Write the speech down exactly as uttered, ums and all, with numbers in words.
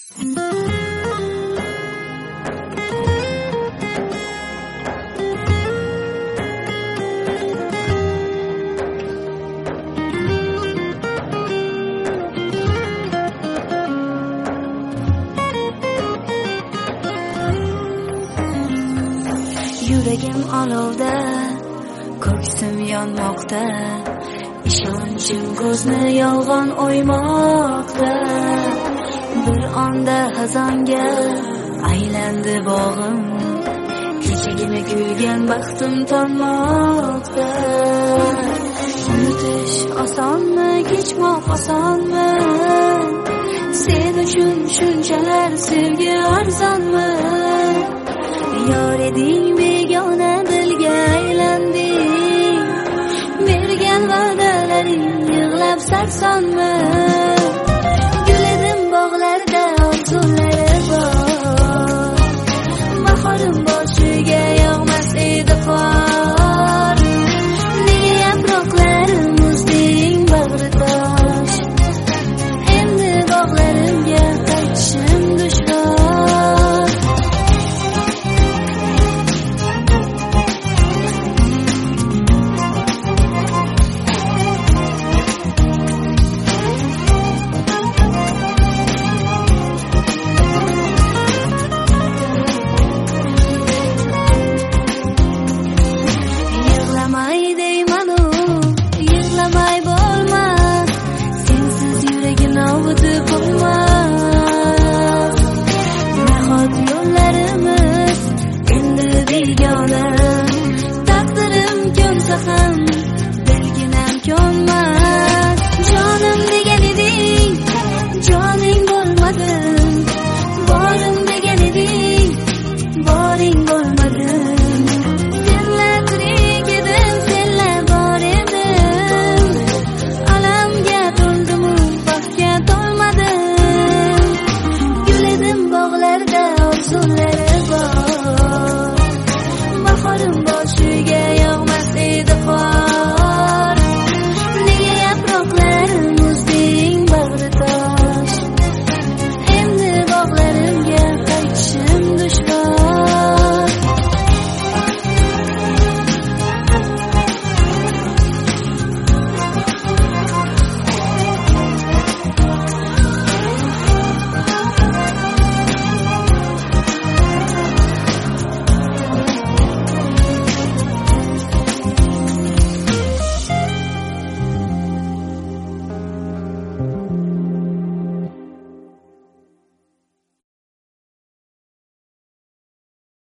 Yuragim olovda, ko'ksim yonmoqda, ishonchim ko'zni yolg'on o'ymoqda. Bir onda xazonga aylandi bog'im, kechagina kuygan baxtim tonmoqda. Unutish osonmi, kechmoq osonmi? Sen uchun shunchalar sevgi arzonmi? Yor eding begona dilga aylanding, bergan va'dalaring yig'lab sarsonmi?